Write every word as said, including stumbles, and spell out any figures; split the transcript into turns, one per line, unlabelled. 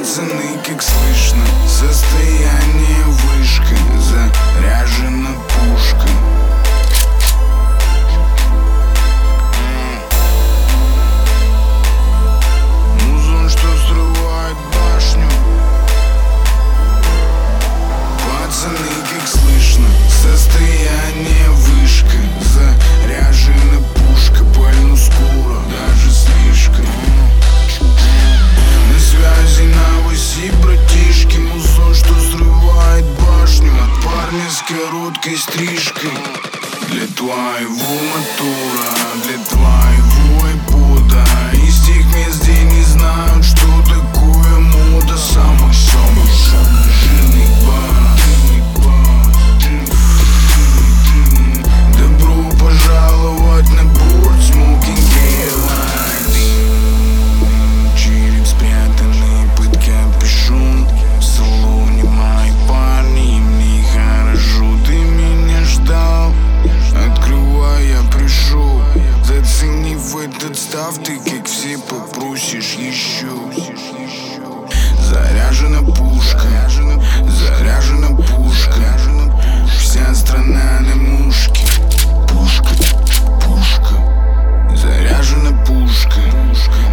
Пацаны, как слышно, состояние вышка, заряжена пушка. Музон, что взрывает башню. Пацаны, как слышно, состояние вышка, заряжена пушка, пальну скоро, даже слишком. На связи на оси, братишки, музон, что взрывает башню. От парня с короткой стрижкой. Для твоего мотора, для твоего айпода. Из тех мест, где не знают, что такое мода. Самый-самый самый жирный бар. Добро пожаловать на борт Smoking Airlines. Череп спрятанный под капюшон. В салоне мои парни, им нехорошо. Ты меня ждал, открывай, я пришел. Заценив этот став, ты как все попросишь еще. Заряжена пушка, заряжена пушка. Вся страна на мушке. Пушка, пушка, заряжена пушка.